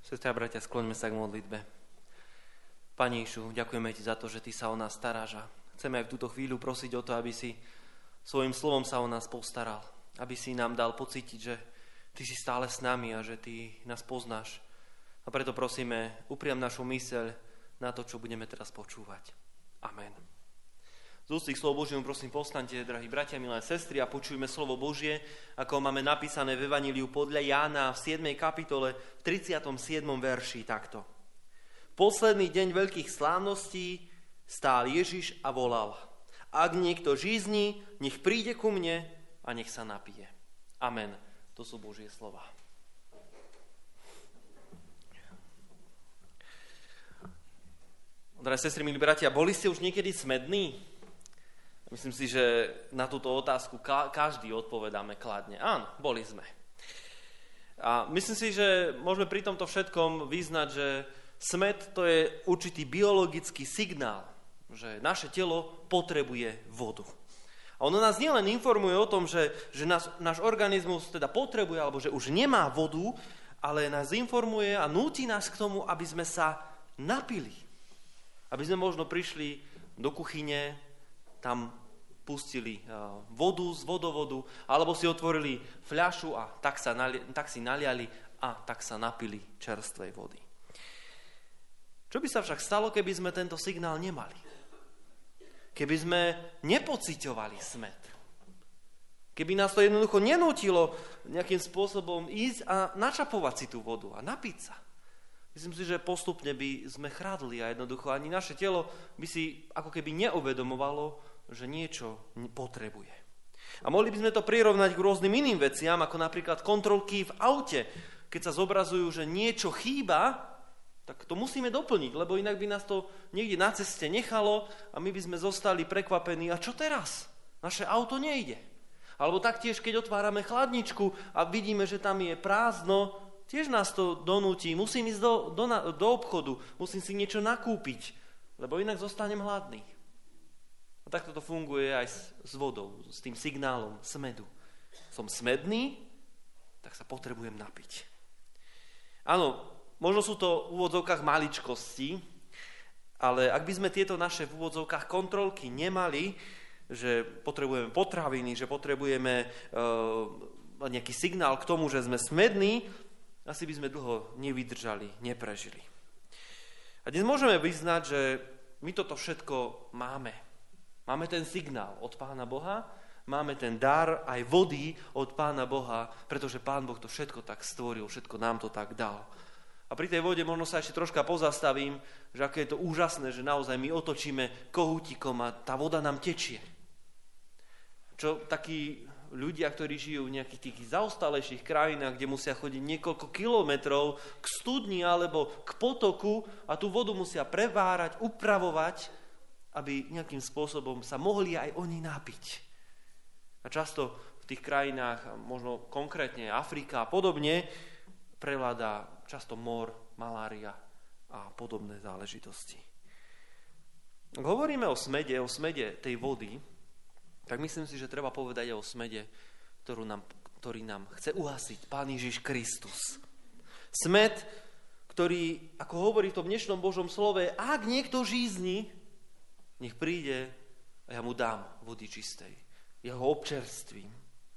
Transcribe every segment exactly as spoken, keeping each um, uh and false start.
Sestri a bratia, skloňme sa k modlitbe. Pane Ježišu, ďakujeme Ti za to, že Ty sa o nás staráš a chceme aj v túto chvíľu prosiť o to, aby si svojim slovom sa o nás postaral. Aby si nám dal pocítiť, že Ty si stále s nami a že Ty nás poznáš. A preto prosíme, upriam našu myseľ na to, čo budeme teraz počúvať. Amen. Z úst k slovu Božiemu prosím, povstaňte, drahí bratia, milé sestry, a počujme slovo Božie, ako máme napísané v Evaníliu podľa Jána v siedmej kapitole v tridsiatom siedmom verši takto. Posledný deň veľkých slávností stál Ježiš a volal: Ak niekto žízni, nech príde ku mne a nech sa napije. Amen. To sú Božie slova. Drahé sestry, milí bratia, boli ste už niekedy smední? Myslím si, že na túto otázku každý odpovedáme kladne. Áno, boli sme. A myslím si, že môžeme pri tomto všetkom vyznať, že smäd to je určitý biologický signál, že naše telo potrebuje vodu. A ono nás nielen informuje o tom, že, že nás, náš organizmus teda potrebuje, alebo že už nemá vodu, ale nás informuje a núti nás k tomu, aby sme sa napili. Aby sme možno prišli do kuchyne, tam pustili vodu z vodovodu, alebo si otvorili fľašu a tak, sa nali, tak si naliali a tak sa napili čerstvej vody. Čo by sa však stalo, keby sme tento signál nemali? Keby sme nepociťovali smäd? Keby nás to jednoducho nenútilo nejakým spôsobom ísť a načapovať si tú vodu a napiť sa? Myslím si, že postupne by sme chradli a jednoducho ani naše telo by si ako keby neuvedomovalo, že niečo potrebuje. A mohli by sme to prirovnať k rôznym iným veciam, ako napríklad kontrolky v aute. Keď sa zobrazujú, že niečo chýba, tak to musíme doplniť, lebo inak by nás to niekde na ceste nechalo a my by sme zostali prekvapení. A čo teraz? Naše auto nejde. Alebo taktiež, keď otvárame chladničku a vidíme, že tam je prázdno, tiež nás to donúti. Musím ísť do, do, do obchodu, musím si niečo nakúpiť, lebo inak zostanem hladný. A takto to funguje aj s, s vodou, s tým signálom smedu. Som smedný, tak sa potrebujem napiť. Áno, možno sú to v úvodzovkách maličkosti, ale ak by sme tieto naše v úvodzovkách kontrolky nemali, že potrebujeme potraviny, že potrebujeme uh, nejaký signál k tomu, že sme smední, asi by sme dlho nevydržali, neprežili. A dnes môžeme vyznať, že my toto všetko máme. Máme ten signál od Pána Boha, máme ten dar aj vody od Pána Boha, pretože Pán Boh to všetko tak stvoril, všetko nám to tak dal. A pri tej vode možno sa ešte troška pozastavím, že aké je to úžasné, že naozaj my otočíme kohútikom a tá voda nám tečie. Čo takí ľudia, ktorí žijú v nejakých tých zaostalejších krajinách, kde musia chodiť niekoľko kilometrov k studni alebo k potoku a tú vodu musia prevárať, upravovať, aby nejakým spôsobom sa mohli aj oni napiť. A často v tých krajinách, možno konkrétne Afrika a podobne, prevláda často mor, malária a podobné záležitosti. Ak hovoríme o smede, o smede tej vody, tak myslím si, že treba povedať aj o smede, ktorú nám, ktorý nám chce uhasiť Pán Ježiš Kristus. Smed, ktorý, ako hovorí v tom dnešnom Božom slove, ak niekto žízni, nech príde a ja mu dám vody čistej. Ja ho občerstvím.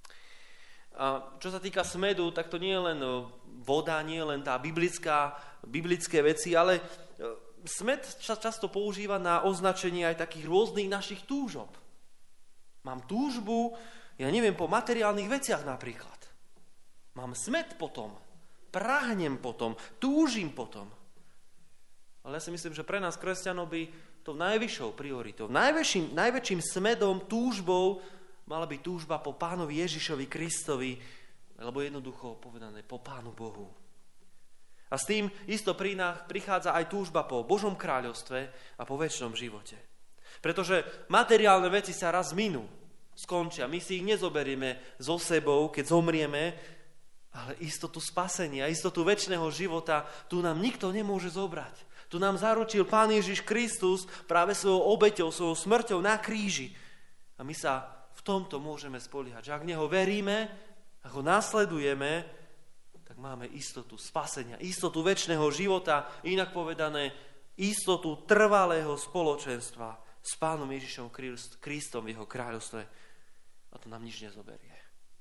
A čo sa týka smedu, tak to nie je len voda, nie je len tá biblická, biblické veci, ale smed sa často používa na označenie aj takých rôznych našich túžob. Mám túžbu, ja neviem, po materiálnych veciach napríklad. Mám smed potom, prahnem potom, túžim potom. Ale ja si myslím, že pre nás, kresťanov, by to najvyššou prioritou, najväčším, najväčším smedom, túžbou mala byť túžba po Pánovi Ježišovi Kristovi, alebo jednoducho povedané po Pánu Bohu. A s tým isto pri nás prichádza aj túžba po Božom kráľovstve a po večnom živote. Pretože materiálne veci sa raz minú, skončia. My si ich nezoberieme so sebou, keď zomrieme, ale istotu spasenia, istotu večného života tu nám nikto nemôže zobrať. Tu nám zaručil Pán Ježiš Kristus práve svojou obeťou, svojou smrťou na kríži. A my sa v tomto môžeme spoliehať, že ak v Neho veríme, ak Ho nasledujeme, tak máme istotu spasenia, istotu večného života, inak povedané, istotu trvalého spoločenstva s Pánom Ježišom Kristom v jeho kráľovstve. A to nám nič nezoberie.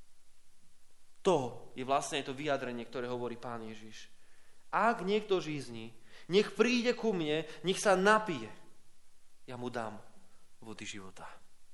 To je vlastne to vyjadrenie, ktoré hovorí Pán Ježiš. Ak niekto žízni, nech príde ku mne, nech sa napije. Ja mu dám vody života.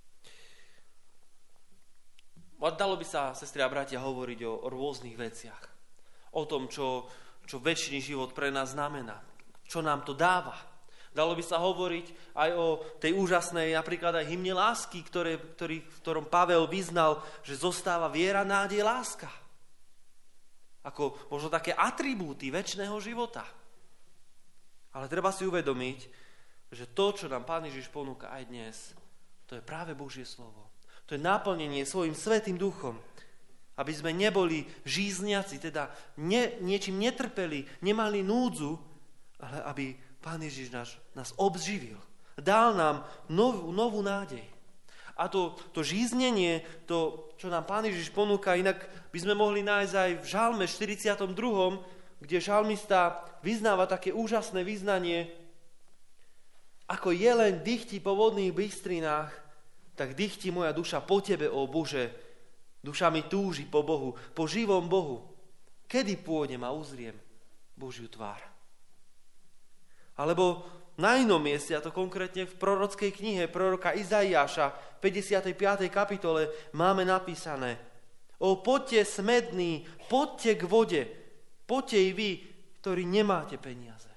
Dalo by sa, sestri a bratia, hovoriť o, o rôznych veciach. O tom, čo, čo večný život pre nás znamená. Čo nám to dáva. Dalo by sa hovoriť aj o tej úžasnej, napríklad aj hymne lásky, ktoré, ktorý, v ktorom Pavel vyznal, že zostáva viera, nádej, láska. Ako možno také atribúty večného života. Ale treba si uvedomiť, že to, čo nám Pán Ježiš ponúka aj dnes, to je práve Božie slovo. To je naplnenie svojim svätým duchom. Aby sme neboli žízniaci, teda ne, niečím netrpeli, nemali núdzu, ale aby Pán Ježiš nás, nás obživil. Dal nám novú, novú nádej. A to, to žíznenie, to, čo nám Pán Ježiš ponúka, inak by sme mohli nájsť aj v Žalme štyridsiatom druhom, kde žalmista vyznáva také úžasné vyznanie, ako jeleň dychtí po vodných bystrinách, tak dychtí moja duša po tebe, ó Bože. Duša mi túži po Bohu, po živom Bohu. Kedy pôjdem a uzriem Božiu tvár? Alebo na inom mieste, a to konkrétne v prorockej knihe proroka Izaiáša, v päťdesiatej piatej kapitole, máme napísané: O, poďte smední, poďte k vode, poďte i vy, ktorí nemáte peniaze.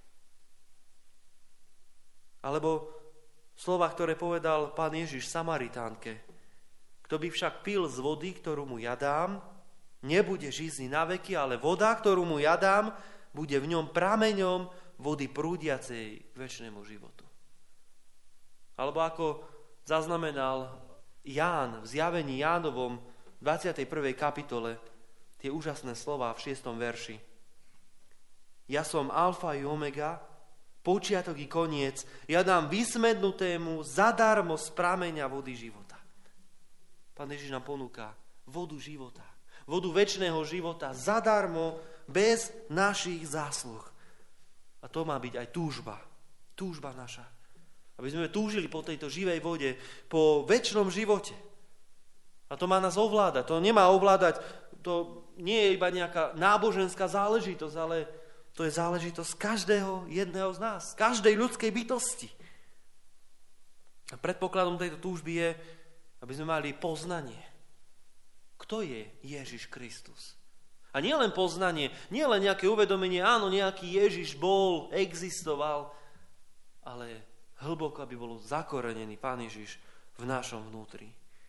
Alebo slova, ktoré povedal Pán Ježiš Samaritánke: Kto by však pil z vody, ktorú mu ja dám, nebude žízny na veky, ale voda, ktorú mu ja dám, bude v ňom prameňom vody prúdiacej k večnému životu. Alebo ako zaznamenal Ján v zjavení Jánovom v dvadsiatej prvej kapitole tie úžasné slová v šiestom verši. Ja som alfa i omega, počiatok i koniec, ja dám vysmednutému zadarmo z prameňa vody života. Pán Ježiš nám ponúka vodu života, vodu večného života zadarmo, bez našich zásluh. A to má byť aj túžba, túžba naša. Aby sme túžili po tejto živej vode, po večnom živote. A to má nás ovládať, to nemá ovládať, to nie je iba nejaká náboženská záležitosť, ale to je záležitosť každého jedného z nás, každej ľudskej bytosti. A predpokladom tejto túžby je, aby sme mali poznanie. Kto je Ježiš Kristus? A nie len poznanie, nie len nejaké uvedomenie, áno, nejaký Ježiš bol, existoval, ale hlboko, aby bol zakorenený Pán Ježiš v našom vnútri.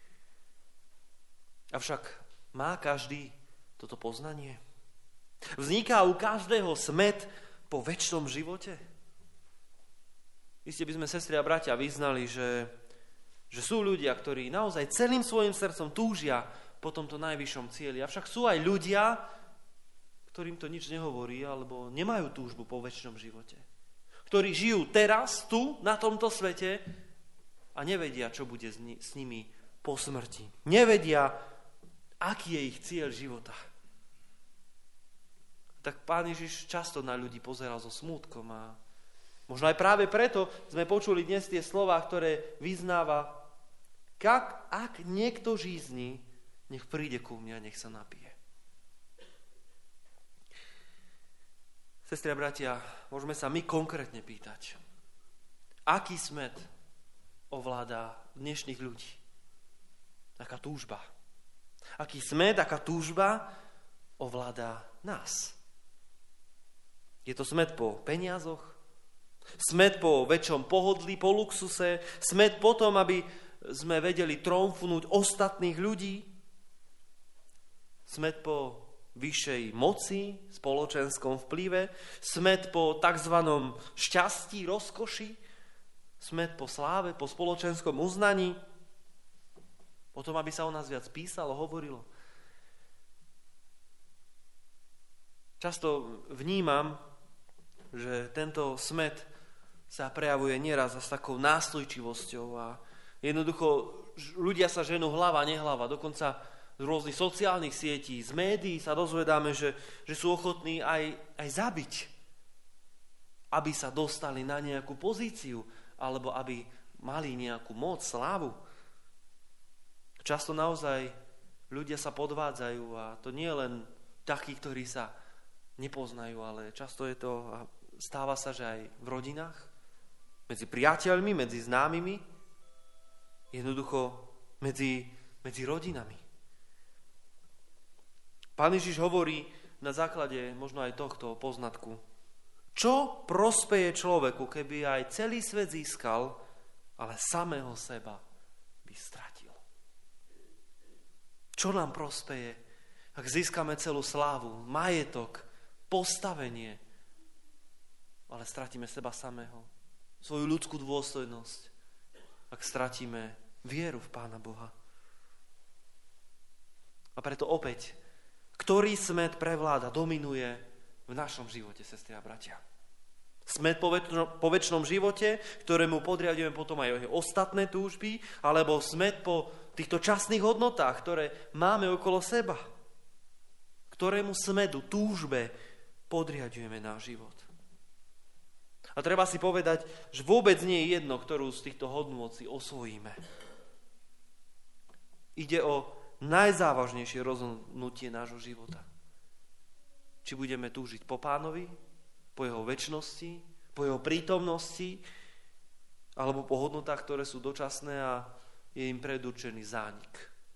Avšak má každý toto poznanie? Vzniká u každého smäd po večnom živote? Isté by sme, sestri a bratia, vyznali, že, že sú ľudia, ktorí naozaj celým svojim srdcom túžia po tomto najvyššom cieli. Avšak sú aj ľudia, ktorým to nič nehovorí, alebo nemajú túžbu po večnom živote. Ktorí žijú teraz, tu, na tomto svete a nevedia, čo bude s nimi po smrti. Nevedia, aký je ich cieľ života. Tak Pán Ježiš často na ľudí pozeral so smútkom a možno aj práve preto sme počuli dnes tie slová, ktoré vyznáva: Kak, ak niekto žízni, nech príde ku mne a nech sa napije. Sestri a bratia, môžeme sa my konkrétne pýtať, aký smäd ovláda dnešných ľudí? Aká túžba? Aký smäd, aká túžba ovláda nás? Je to smäd po peniazoch? Smäd po väčšom pohodlí, po luxuse? Smäd po tom, aby sme vedeli tromfnúť ostatných ľudí? Smäd po vyššej moci, spoločenskom vplyve, smäd po tzv. Šťastí, rozkoši, smäd po sláve, po spoločenskom uznaní, po tom, aby sa o nás viac písalo, hovorilo. Často vnímam, že tento smäd sa prejavuje nieraz s takou nástojčivosťou a jednoducho ľudia sa ženú hlava, nehlava, dokonca z rôznych sociálnych sietí, z médií sa dozvedáme, že, že sú ochotní aj, aj zabiť, aby sa dostali na nejakú pozíciu, alebo aby mali nejakú moc, slávu. Často naozaj ľudia sa podvádzajú a to nie len takí, ktorí sa nepoznajú, ale často je to, stáva sa, že aj v rodinách, medzi priateľmi, medzi známymi, jednoducho medzi, medzi rodinami. Pán Ježiš hovorí na základe možno aj tohto poznatku, čo prospeje človeku, keby aj celý svet získal, ale samého seba by stratil. Čo nám prospeje, ak získame celú slávu, majetok, postavenie, ale stratíme seba samého, svoju ľudskú dôstojnosť, ak stratíme vieru v Pána Boha. A preto opäť, ktorý smäd prevláda, dominuje v našom živote, sestry a bratia. Smäd po, väčno, po večnom živote, ktorému podriadujeme potom aj ostatné túžby, alebo smäd po týchto časných hodnotách, ktoré máme okolo seba. Ktorému smedu, túžbe podriadujeme náš život. A treba si povedať, že vôbec nie je jedno, ktorú z týchto hodnôt si osvojíme. Ide o najzávažnejšie rozhodnutie nášho života. Či budeme túžiť po Pánovi, po jeho večnosti, po jeho prítomnosti, alebo po hodnotách, ktoré sú dočasné a je im predurčený zánik.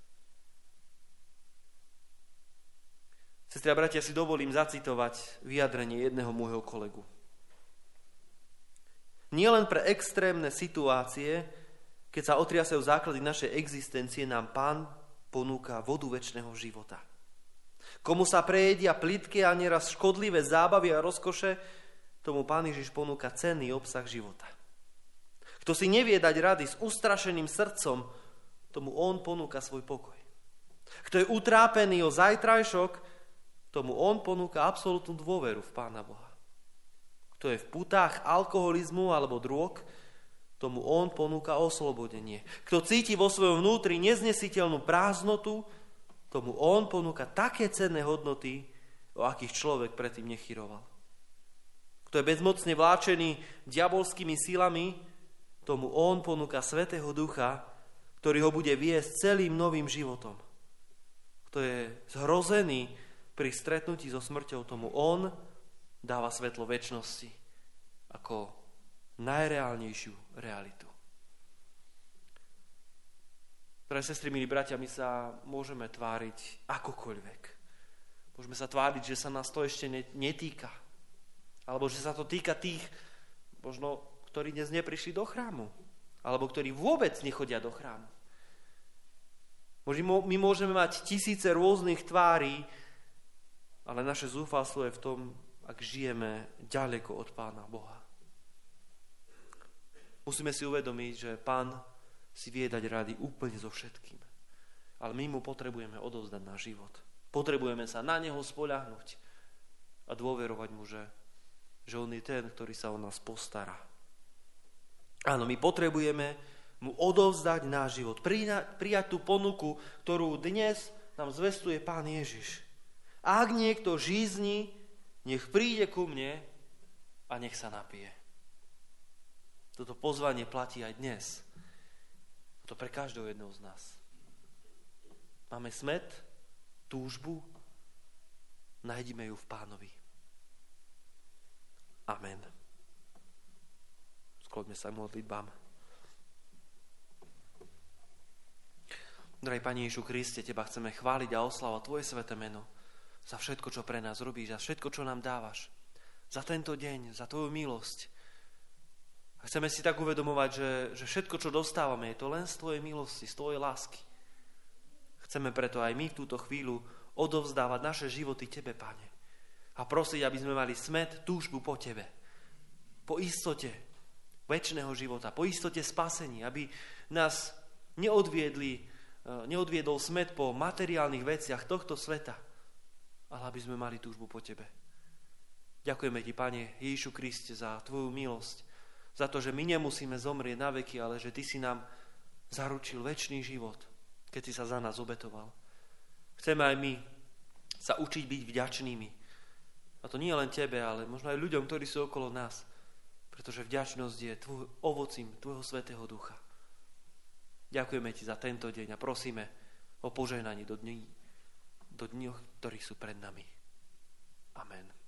Sestri a bratia, si dovolím zacitovať vyjadrenie jedného môjho kolegu. Nie len pre extrémne situácie, keď sa otriasajú základy našej existencie, nám Pán ponúka vodu večného života. Komu sa prejedia plitké a nieraz škodlivé zábavy a rozkoše, tomu Pán Ježiš ponúka cenný obsah života. Kto si nevie dať rady s ustrašeným srdcom, tomu on ponúka svoj pokoj. Kto je utrápený o zajtrajšok, tomu on ponúka absolútnu dôveru v Pána Boha. Kto je v putách alkoholizmu alebo drog, tomu on ponúka oslobodenie. Kto cíti vo svojom vnútri neznesiteľnú prázdnotu, tomu on ponúka také cenné hodnoty, o akých človek predtým nechyroval. Kto je bezmocne vláčený diabolskými silami, tomu on ponúka Svätého Ducha, ktorý ho bude viesť celým novým životom. Kto je zhrozený pri stretnutí so smrťou, tomu on dáva svetlo večnosti ako najreálnejšiu realitu. Drahí sestry, milí bratia, my sa môžeme tváriť akokoľvek. Môžeme sa tváriť, že sa nás to ešte netýka. Alebo že sa to týka tých, možno, ktorí dnes neprišli do chrámu. Alebo ktorí vôbec nechodia do chrámu. My môžeme mať tisíce rôznych tvári, ale naše zúfalstvo je v tom, ak žijeme ďaleko od Pána Boha. Musíme si uvedomiť, že Pán si vie dať rady úplne so všetkým. Ale my mu potrebujeme odovzdať náš život. Potrebujeme sa na neho spoľahnúť a dôverovať mu, že, že on je ten, ktorý sa o nás postará. Áno, my potrebujeme mu odovzdať náš život. Prijať tú ponuku, ktorú dnes nám zvestuje Pán Ježiš. Ak niekto žízni, nech príde ku mne a nech sa napije. Toto pozvanie platí aj dnes. To pre každého jedného z nás. Máme smäd, túžbu, nájdime ju v Pánovi. Amen. Skloňme sa k modlitbám. Drahý Pane Ježišu Kriste, Teba chceme chváliť a oslavovať Tvoje sväté meno za všetko, čo pre nás robíš, za všetko, čo nám dávaš. Za tento deň, za Tvoju milosť. A chceme si tak uvedomovať, že, že všetko, čo dostávame, je to len z Tvojej milosti, z Tvojej lásky. Chceme preto aj my v túto chvíľu odovzdávať naše životy Tebe, Pane. A prosiť, aby sme mali smäd, túžbu po Tebe. Po istote večného života, po istote spasení, aby nás neodviedli, neodviedol smäd po materiálnych veciach tohto sveta, ale aby sme mali túžbu po Tebe. Ďakujeme Ti, Pane Ježišu Kriste, za Tvoju milosť, za to, že my nemusíme zomrieť na veky, ale že Ty si nám zaručil večný život, keď si sa za nás obetoval. Chceme aj my sa učiť byť vďačnými. A to nie len tebe, ale možno aj ľuďom, ktorí sú okolo nás. Pretože vďačnosť je tvoj, ovocím tvojho Svätého Ducha. Ďakujeme ti za tento deň a prosíme o požehnanie do dní, do dní, ktorí sú pred nami. Amen.